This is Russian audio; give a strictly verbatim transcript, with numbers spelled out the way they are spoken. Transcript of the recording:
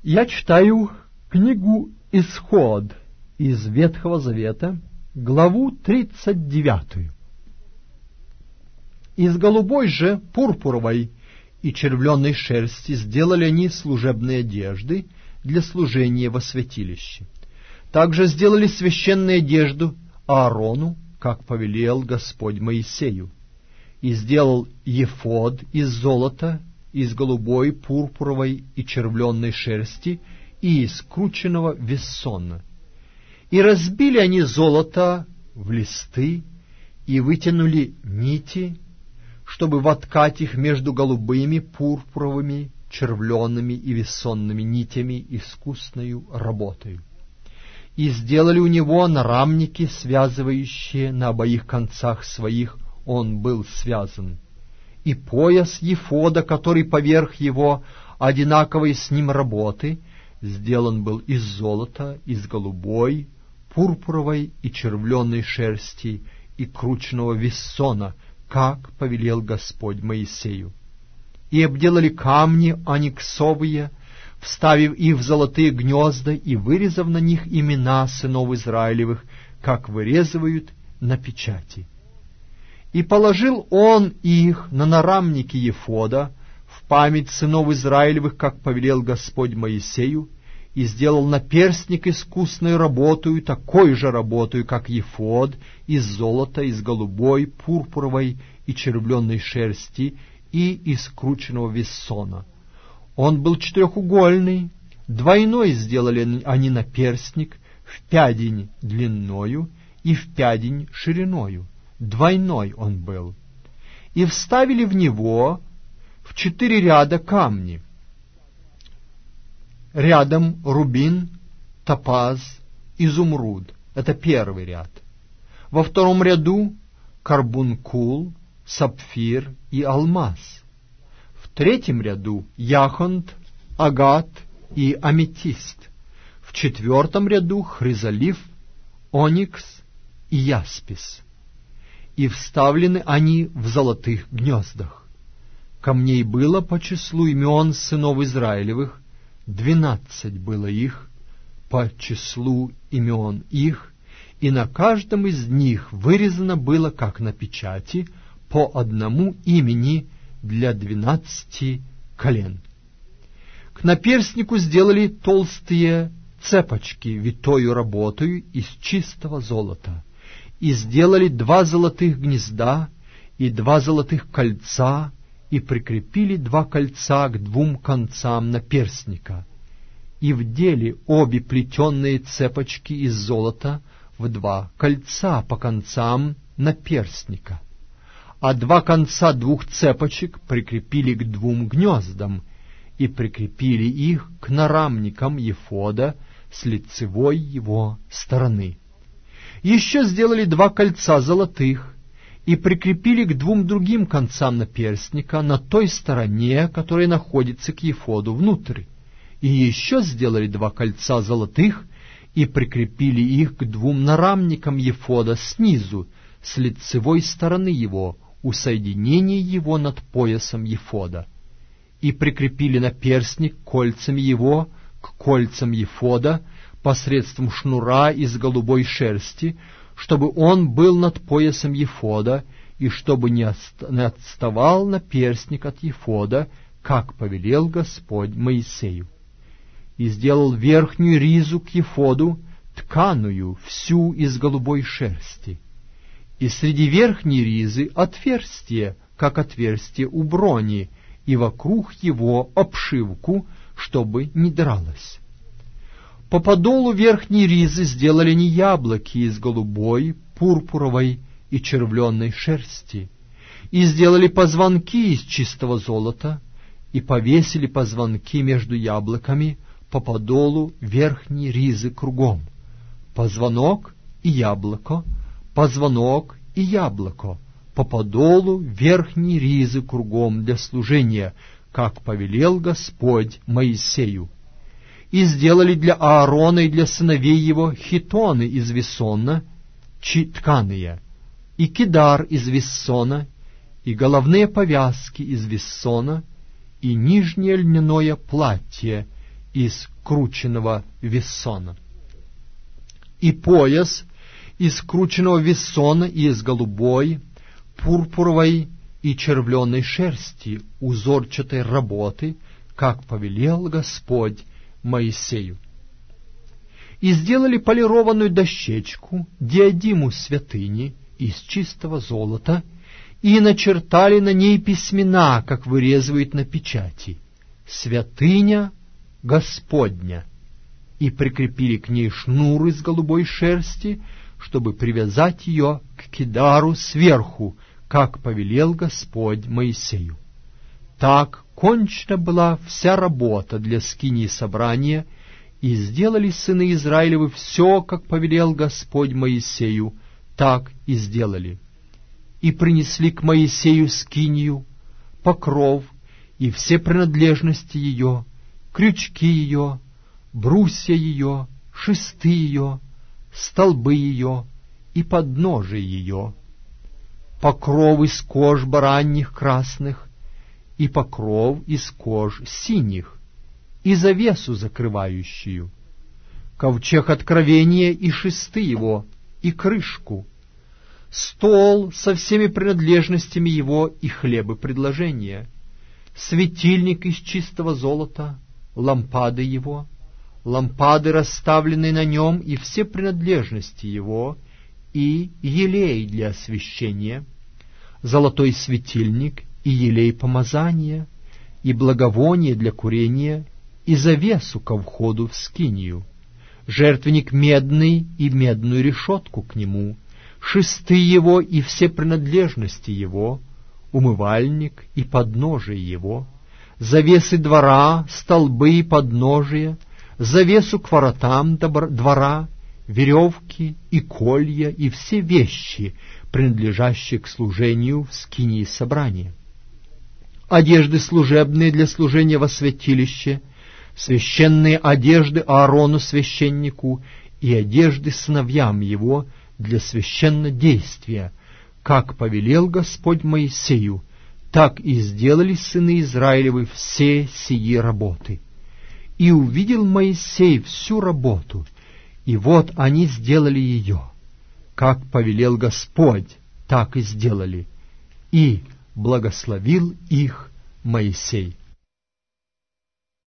Я читаю книгу «Исход» из Ветхого Завета, главу тридцать девятую. Из голубой же, пурпуровой и червленой шерсти сделали они служебные одежды для служения во святилище. Также сделали священную одежду Аарону, как повелел Господь Моисею, и сделал ефод из золота, из голубой, пурпуровой и червленной шерсти и из крученного вессона. И разбили они золото в листы и вытянули нити, чтобы воткать их между голубыми, пурпуровыми, червленными и вессонными нитями искусною работою. И сделали у него нарамники, связывающие на обоих концах своих, он был связан. И пояс ефода, который поверх его, одинаковой с ним работы, сделан был из золота, из голубой, пурпуровой и червленной шерсти и крученного вессона, как повелел Господь Моисею. И обделали камни ониксовые, вставив их в золотые гнезда и вырезав на них имена сынов Израилевых, как вырезывают на печати. И положил он их на нарамники ефода в память сынов Израилевых, как повелел Господь Моисею, и сделал наперстник искусной работою, такой же работою, как ефод, из золота, из голубой, пурпуровой и червленной шерсти и из крученного вессона. Он был четырехугольный, двойной сделали они наперстник, в пядень длинною и в пядень шириною. Двойной он был. И вставили в него в четыре ряда камни. Рядом рубин, топаз, изумруд. Это первый ряд. Во втором ряду карбункул, сапфир и алмаз. В третьем ряду яхонт, агат и аметист. В четвертом ряду хризолиф, оникс и яспис. И вставлены они в золотых гнездах. Камней было по числу имен сынов Израилевых, двенадцать было их, по числу имен их, и на каждом из них вырезано было, как на печати, по одному имени для двенадцати колен. К наперстнику сделали толстые цепочки, витою работою из чистого золота, и сделали два золотых гнезда и два золотых кольца, и прикрепили два кольца к двум концам наперстника, и вдели обе плетенные цепочки из золота в два кольца по концам наперстника, а два конца двух цепочек прикрепили к двум гнездам и прикрепили их к нарамникам ефода с лицевой его стороны. Еще сделали два кольца золотых и прикрепили к двум другим концам наперстника на той стороне, которая находится к ефоду внутрь. И еще сделали два кольца золотых и прикрепили их к двум нарамникам ефода снизу, с лицевой стороны его, у соединения его над поясом ефода. И прикрепили наперстник кольцами его к кольцам ефода посредством шнура из голубой шерсти, чтобы он был над поясом ефода, и чтобы не отставал наперстник от ефода, как повелел Господь Моисею. И сделал верхнюю ризу к ефоду, тканую, всю из голубой шерсти. И среди верхней ризы отверстие, как отверстие у брони, и вокруг его обшивку, чтобы не дралось. По подолу верхней ризы сделали они яблоки из голубой, пурпуровой и червленной шерсти, и сделали позвонки из чистого золота, и повесили позвонки между яблоками по подолу верхней ризы кругом. Позвонок и яблоко, позвонок и яблоко, по подолу верхней ризы кругом для служения, как повелел Господь Моисею. И сделали для Аарона и для сыновей его хитоны из вессона, тканые, и кидар из вессона, и головные повязки из вессона, и нижнее льняное платье из крученного вессона, и пояс из крученного вессона и из голубой, пурпуровой и червленой шерсти узорчатой работы, как повелел Господь Моисею. И сделали полированную дощечку, диадиму святыни из чистого золота, и начертали на ней письмена, как вырезывают на печати: «Святыня Господня», и прикрепили к ней шнур из голубой шерсти, чтобы привязать ее к кидару сверху, как повелел Господь Моисею. Так кончена была вся работа для скинии собрания, и сделали сыны Израилевы все, как повелел Господь Моисею, так и сделали. И принесли к Моисею скинию, покров и все принадлежности ее, крючки ее, брусья ее, шесты ее, столбы ее и подножие ее, покров из кож бараньих красных и покров из кож синих, и завесу закрывающую, ковчег откровения и шесты его, и крышку, стол со всеми принадлежностями его и хлебы предложения, светильник из чистого золота, лампады его, лампады, расставленные на нем, и все принадлежности его, и елей для освящения, золотой светильник, и елей помазания, и благовоние для курения, и завесу ко входу в скинию, жертвенник медный и медную решетку к нему, шесты его и все принадлежности его, умывальник и подножие его, завесы двора, столбы и подножия, завесу к воротам двора, веревки и колья и все вещи, принадлежащие к служению в скинии собрания, одежды служебные для служения во святилище, священные одежды Аарону священнику и одежды сыновьям его для священнодействия, как повелел Господь Моисею, так и сделали сыны Израилевы все сии работы. И увидел Моисей всю работу, и вот они сделали ее, как повелел Господь, так и сделали, и благословил их Моисей.